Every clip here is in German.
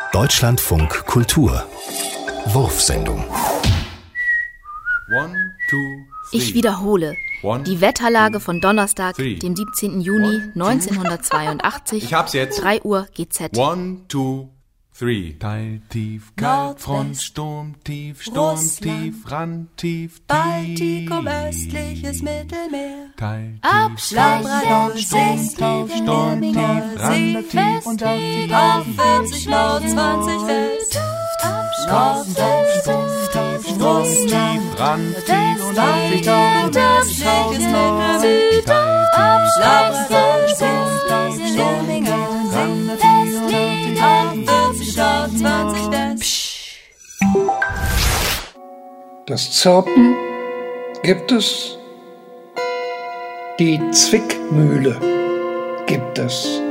Deutschlandfunk Kultur Wurfsendung. Ich wiederhole. Die Wetterlage von Donnerstag, dem 17. Juni 1982, Ich hab's jetzt. 3 Uhr GZ. 1, 2, 3. Teil tief, Kaltfront, Sturmtief, Sturmtief, Randtief, Baltikum, östliches Mittelmeer. Teil Labrador, Sturmtief, Sturmtief, Randtief und auf 40 Nord, 20 West. Nordwest, Sturmtief, Randtief und Baltikum, östliches Mittelmeer. Labrador, Sturmtief, Sturmtief, auf 40 Nord, 20 West. Das Zirpen gibt es, die Zwickmühle gibt es,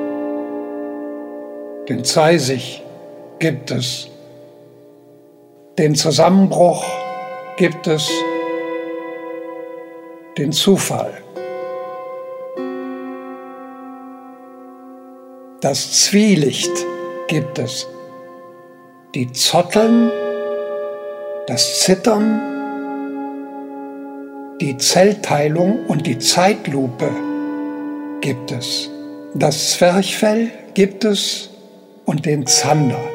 den Zeisig gibt es, den Zusammenbruch gibt es, den Zufall. Das Zwielicht gibt es, die Zotteln, das Zittern, die Zellteilung und die Zeitlupe gibt es. Das Zwerchfell gibt es und den Zander.